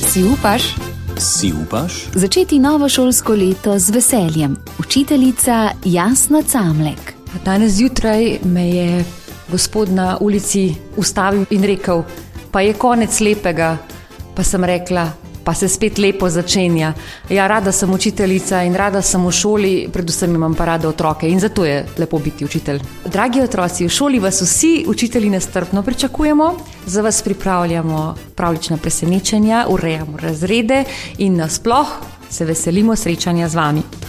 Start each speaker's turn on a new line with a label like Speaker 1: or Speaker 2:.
Speaker 1: Si upaš?
Speaker 2: Si upaš?
Speaker 1: Začeti novo šolsko leto z veseljem. Učiteljica Jasna Camlek.
Speaker 3: Danes zjutraj me je gospod na ulici ustavil in rekel, pa je konec lepega. Pa sem rekla, pa se spet lepo začenja. Ja, rada sem učiteljica in rada sem v šoli, predvsem imam pa rada otroke in zato je lepo biti učitelj. Dragi otroci, v šoli vas vsi učitelji nestrpno pričakujemo, za vas pripravljamo pravljična presenečenja, urejamo razrede in nasploh se veselimo srečanja z vami.